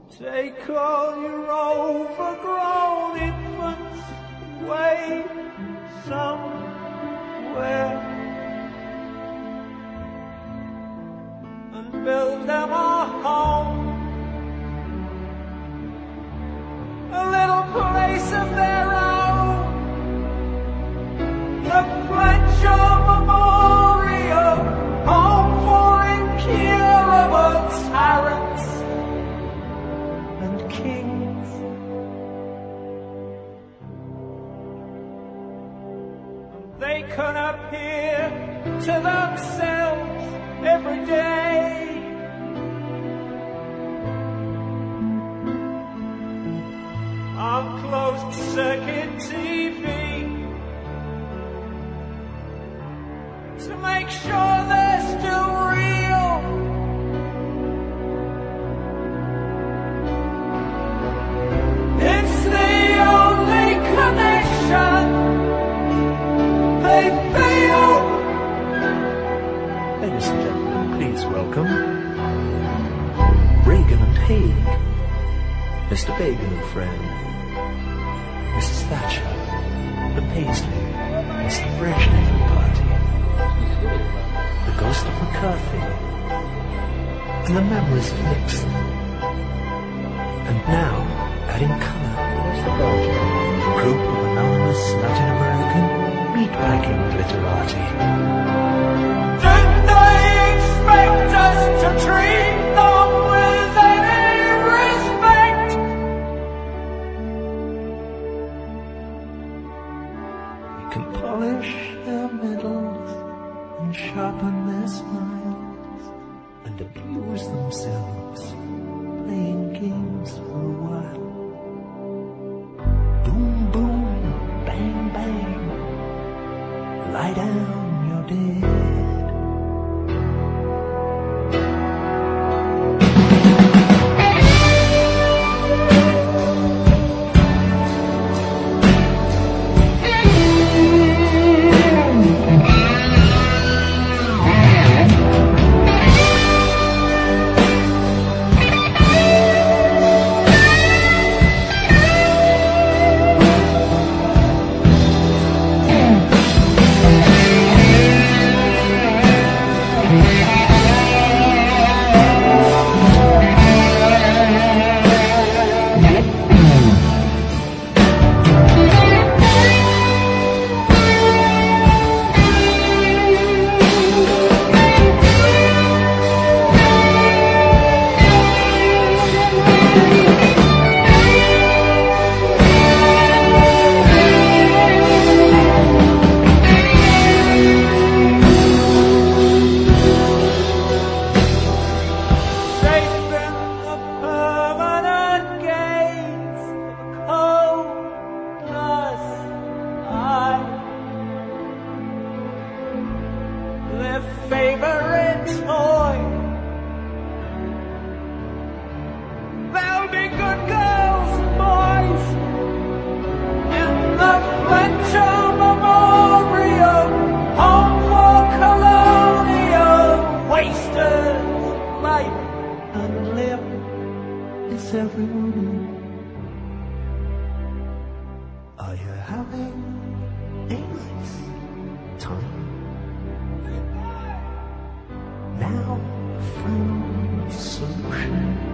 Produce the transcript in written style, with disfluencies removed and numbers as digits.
Take all your overgrown infants away somewhere and build them a home, a little place of their own, the Fletcher Memorial Home for incurable tyrants and kings. They can appear to themselves every day on closed circuit TV to make sure they're still real. It's the only connection they feel. Ladies and gentlemen, please welcome Reagan and Haig, Mr. Begin and friend, Mrs. Thatcher, the Paisley, Mr. Brezhnev and party, the ghost of McCarthy, and the memories of Nixon. And now, adding colour, a group of anonymous Latin American meatpacking glitterati. Did they expect us to treat them with any respect? We can polish their middles and sharpen their smiles and abuse themselves, playing games for a while. Boom, boom, bang, bang, lie down, you're dead. Their favorite toy. They'll be good girls and boys in the Fletcher Memorial Home for colonial wasters. Life and limb is everyone. Are you having a nice time? Now found solution.